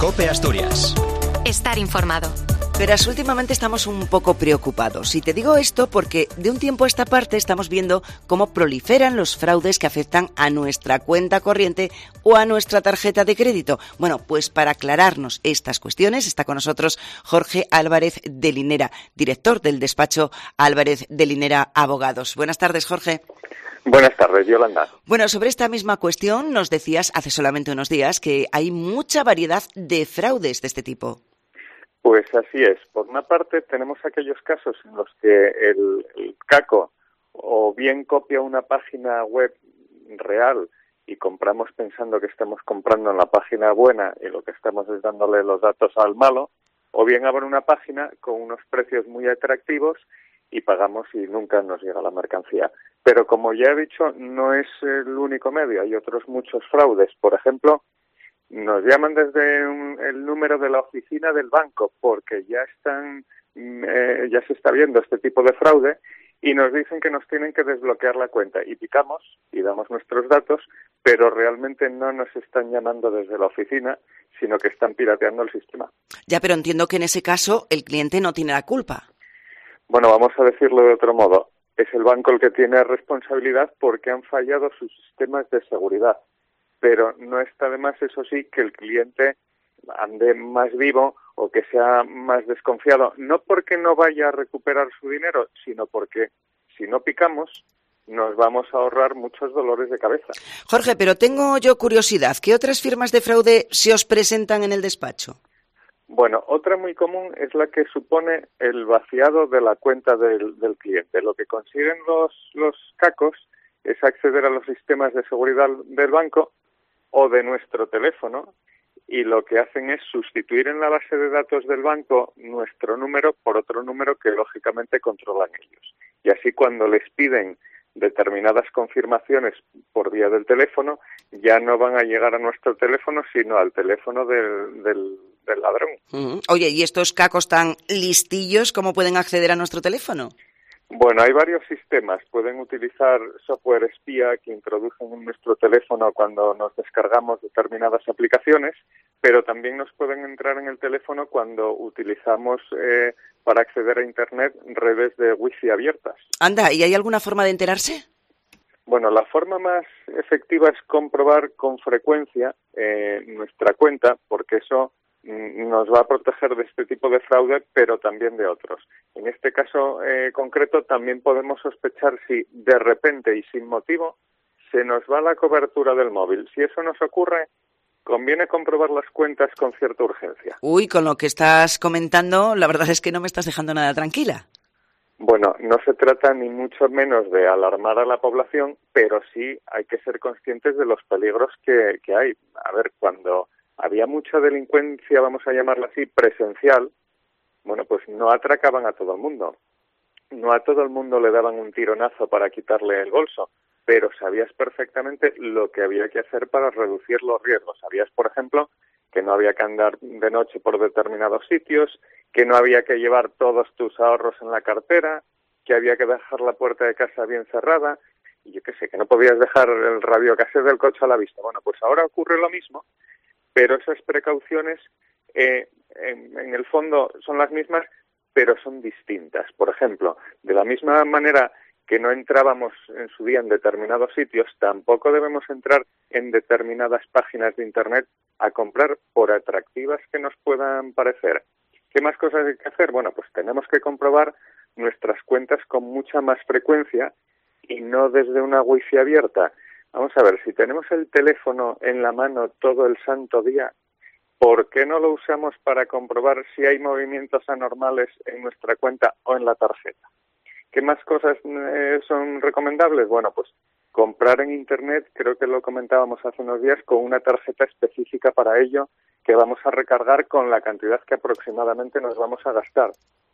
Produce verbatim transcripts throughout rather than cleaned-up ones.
COPE Asturias. Estar informado. Verás, últimamente estamos un poco preocupados. Y te digo esto porque de un tiempo a esta parte estamos viendo cómo proliferan los fraudes que afectan a nuestra cuenta corriente o a nuestra tarjeta de crédito. Bueno, pues para aclararnos estas cuestiones está con nosotros Jorge Álvarez de Linera, director del despacho Álvarez de Linera Abogados. Buenas tardes, Jorge. Buenas tardes, Yolanda. Bueno, sobre esta misma cuestión nos decías hace solamente unos días que hay mucha variedad de fraudes de este tipo. Pues así es. Por una parte, tenemos aquellos casos en los que el, el caco o bien copia una página web real y compramos pensando que estamos comprando en la página buena y lo que estamos es dándole los datos al malo, o bien abre una página con unos precios muy atractivos y pagamos y nunca nos llega la mercancía. Pero como ya he dicho, no es el único medio, hay otros muchos fraudes. Por ejemplo, nos llaman desde un, el número de la oficina del banco porque ya están, eh, ya se está viendo este tipo de fraude y nos dicen que nos tienen que desbloquear la cuenta y picamos y damos nuestros datos, pero realmente no nos están llamando desde la oficina, sino que están pirateando el sistema. Ya, pero entiendo que en ese caso el cliente no tiene la culpa. Bueno, vamos a decirlo de otro modo. Es el banco el que tiene responsabilidad porque han fallado sus sistemas de seguridad. Pero no está de más, eso sí, que el cliente ande más vivo o que sea más desconfiado. No porque no vaya a recuperar su dinero, sino porque si no picamos nos vamos a ahorrar muchos dolores de cabeza. Jorge, pero tengo yo curiosidad. ¿Qué otras firmas de fraude se os presentan en el despacho? Bueno, otra muy común es la que supone el vaciado de la cuenta del, del cliente. Lo que consiguen los, los cacos es acceder a los sistemas de seguridad del banco o de nuestro teléfono, y lo que hacen es sustituir en la base de datos del banco nuestro número por otro número que lógicamente controlan ellos. Y así cuando les piden determinadas confirmaciones por vía del teléfono, ya no van a llegar a nuestro teléfono, sino al teléfono del, del, del ladrón. Mm. Oye, ¿y estos cacos tan listillos cómo pueden acceder a nuestro teléfono? Bueno, hay varios sistemas. Pueden utilizar software espía que introducen en nuestro teléfono cuando nos descargamos determinadas aplicaciones, pero también nos pueden entrar en el teléfono cuando utilizamos eh, para acceder a Internet redes de wifi abiertas. Anda, ¿y hay alguna forma de enterarse? Bueno, la forma más efectiva es comprobar con frecuencia eh, nuestra cuenta, porque eso nos va a proteger de este tipo de fraude, pero también de otros. En este caso eh, concreto también podemos sospechar si de repente y sin motivo se nos va la cobertura del móvil. Si eso nos ocurre, conviene comprobar las cuentas con cierta urgencia. Uy, con lo que estás comentando, la verdad es que no me estás dejando nada tranquila. Bueno, no se trata ni mucho menos de alarmar a la población, pero sí hay que ser conscientes de los peligros que, que hay. A ver, cuando había mucha delincuencia, vamos a llamarla así, presencial, bueno, pues no atracaban a todo el mundo. No a todo el mundo le daban un tironazo para quitarle el bolso, pero sabías perfectamente lo que había que hacer para reducir los riesgos. Sabías, por ejemplo, que no había que andar de noche por determinados sitios, que no había que llevar todos tus ahorros en la cartera, que había que dejar la puerta de casa bien cerrada, y yo qué sé, que no podías dejar el radiocassette del coche a la vista. Bueno, pues ahora ocurre lo mismo, pero esas precauciones eh, en, en el fondo son las mismas, pero son distintas. Por ejemplo, de la misma manera que no entrábamos en su día en determinados sitios, tampoco debemos entrar en determinadas páginas de Internet a comprar por atractivas que nos puedan parecer. ¿Qué más cosas hay que hacer? Bueno, pues tenemos que comprobar nuestras cuentas con mucha más frecuencia y no desde una wifi abierta. Vamos a ver, si tenemos el teléfono en la mano todo el santo día, ¿por qué no lo usamos para comprobar si hay movimientos anormales en nuestra cuenta o en la tarjeta? ¿Qué más cosas eh, son recomendables? Bueno, pues comprar en Internet, creo que lo comentábamos hace unos días, con una tarjeta específica para ello que vamos a recargar con la cantidad que aproximadamente nos vamos a gastar.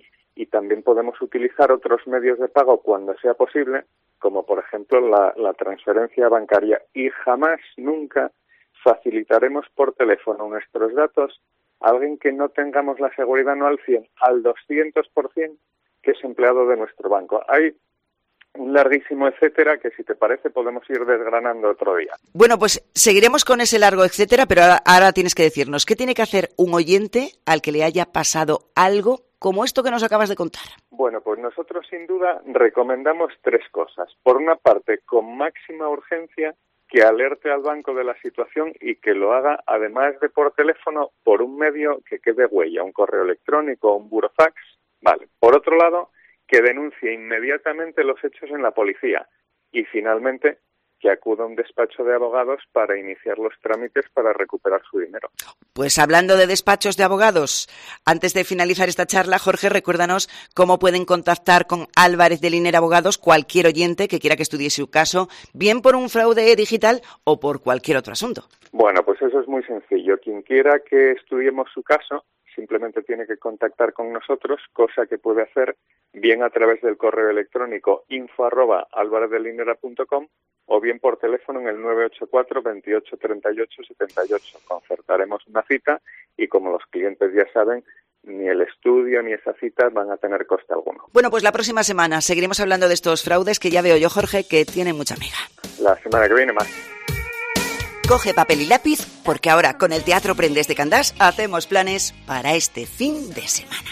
Y también podemos utilizar otros medios de pago cuando sea posible, como por ejemplo la, la transferencia bancaria. Y jamás, nunca facilitaremos por teléfono nuestros datos a alguien que no tengamos la seguridad no al cien, al doscientos por ciento que es empleado de nuestro banco. Hay un larguísimo etcétera que, si te parece, podemos ir desgranando otro día. Bueno, pues seguiremos con ese largo etcétera, pero ahora, ahora tienes que decirnos, ¿qué tiene que hacer un oyente al que le haya pasado algo como esto que nos acabas de contar? Bueno, pues nosotros sin duda recomendamos tres cosas. Por una parte, con máxima urgencia, que alerte al banco de la situación y que lo haga, además de por teléfono, por un medio que quede huella, un correo electrónico o un burofax. Vale. Por otro lado, que denuncie inmediatamente los hechos en la policía. Y finalmente, que acuda a un despacho de abogados para iniciar los trámites para recuperar su dinero. Pues hablando de despachos de abogados, antes de finalizar esta charla, Jorge, recuérdanos cómo pueden contactar con Álvarez de Liner Abogados cualquier oyente que quiera que estudie su caso, bien por un fraude digital o por cualquier otro asunto. Bueno, pues eso es muy sencillo. Quien quiera que estudiemos su caso, simplemente tiene que contactar con nosotros, cosa que puede hacer bien a través del correo electrónico info arroba alvarezdelinera punto com o bien por teléfono en el nueve ocho cuatro, veintiocho, treinta y ocho, setenta y ocho. Concertaremos una cita y, como los clientes ya saben, ni el estudio ni esa cita van a tener coste alguno. Bueno, pues la próxima semana seguiremos hablando de estos fraudes que ya veo yo, Jorge, que tienen mucha amiga. La semana que viene más. Coge papel y lápiz, porque ahora con el Teatro Prendes de Candás hacemos planes para este fin de semana.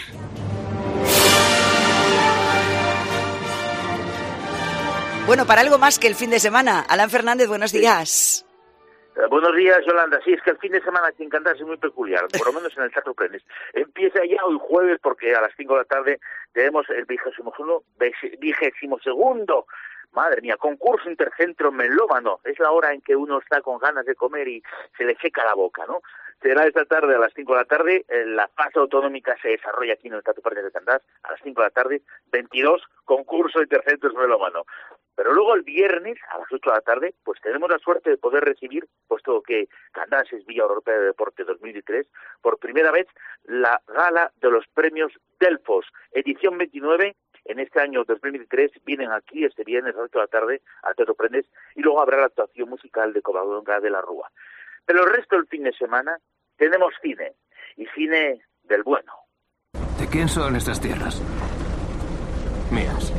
Bueno, para algo más que el fin de semana. Alan Fernández, buenos días. Eh, buenos días, Yolanda. Sí, es que el fin de semana aquí en Candás es muy peculiar, por lo menos en el Teatro Prendes. Empieza ya hoy jueves, porque a las cinco de la tarde tenemos el vigésimo uno, vigésimo segundo. Madre mía, concurso intercentro melómano. Es la hora en que uno está con ganas de comer y se le seca la boca, ¿no? Será esta tarde a las cinco de la tarde. La fase autonómica se desarrolla aquí en el Teatro Prendes de Candás a las cinco de la tarde. veintidós, concurso intercentros melómano. Pero luego el viernes a las ocho de la tarde, pues tenemos la suerte de poder recibir, puesto que Candás es Villa Europea de Deporte dos mil tres, por primera vez la gala de los premios Delfos, edición veintinueve. En este año dos mil veintitrés vienen aquí este viernes a las ocho de la tarde al Teatro Prendes y luego habrá la actuación musical de Covadonga de la Rúa. Pero el resto del fin de semana tenemos cine, y cine del bueno. ¿De quién son estas tierras? Mías.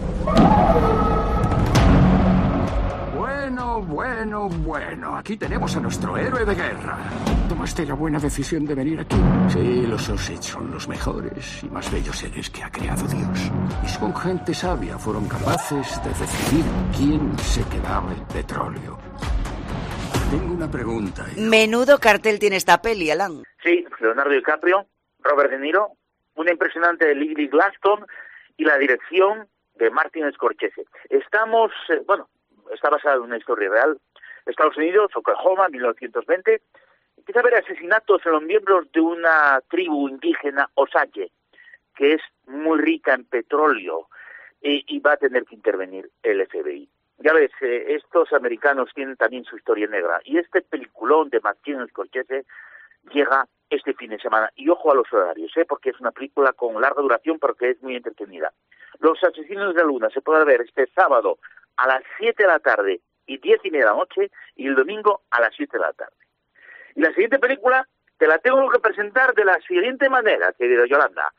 Bueno, bueno, bueno. Aquí tenemos a nuestro héroe de guerra. ¿Tomaste la buena decisión de venir aquí? Sí, los Osage son los mejores y más bellos seres que ha creado Dios. Y son gente sabia, fueron capaces de decidir quién se quedaba el petróleo. Tengo una pregunta. Hijo. Menudo cartel tiene esta peli, Alan. Sí, Leonardo DiCaprio, Robert De Niro, una impresionante Lily Gladstone y la dirección de Martin Scorsese. Estamos, eh, bueno, está basada en una historia real. Estados Unidos, Oklahoma, mil novecientos veinte. Empieza a haber asesinatos en los miembros de una tribu indígena Osage, que es muy rica en petróleo, y, y va a tener que intervenir el F B I. Ya ves, eh, estos americanos tienen también su historia negra, y este peliculón de Martin Scorsese llega este fin de semana. Y ojo a los horarios, ¿eh? Porque es una película con larga duración, pero que es muy entretenida. Los Asesinos de la Luna se puede ver este sábado a las siete de la tarde y diez y media de la noche, y el domingo a las siete de la tarde. Y la siguiente película te la tengo que presentar de la siguiente manera, querida Yolanda.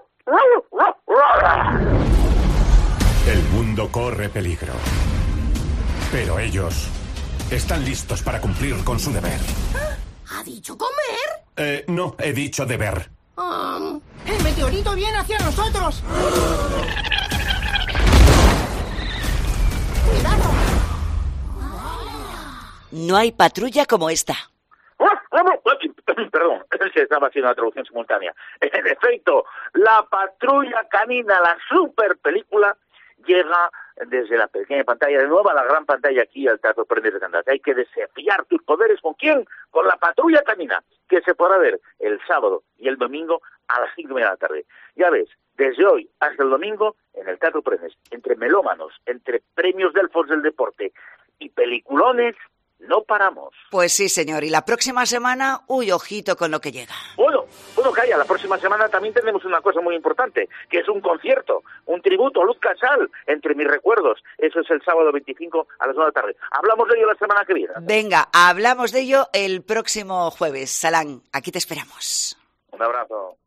El mundo corre peligro. Pero ellos están listos para cumplir con su deber. ¿Ha dicho comer? Eh, no, he dicho deber. Um, ¡El meteorito viene hacia nosotros! ¡Cuidado! No hay patrulla como esta. Perdón, se estaba haciendo una traducción simultánea. En efecto, la Patrulla Canina, la super película, llega desde la pequeña pantalla de nuevo a la gran pantalla aquí al Teatro Prendes de Candás. Hay que desafiar tus poderes. ¿Con quién? Con la Patrulla Canina, que se podrá ver el sábado y el domingo a las cinco y media de la tarde. Ya ves, desde hoy hasta el domingo en el Teatro Prendes, entre melómanos, entre premios Delfos del deporte y peliculones, no paramos. Pues sí, señor. Y la próxima semana, uy, ojito con lo que llega. Bueno, bueno, calla, la próxima semana también tenemos una cosa muy importante, que es un concierto, un tributo a Luz Casal, entre mis recuerdos. Eso es el sábado veinticinco a las nueve de la tarde. Hablamos de ello la semana que viene. Venga, hablamos de ello el próximo jueves. Salán, aquí te esperamos. Un abrazo.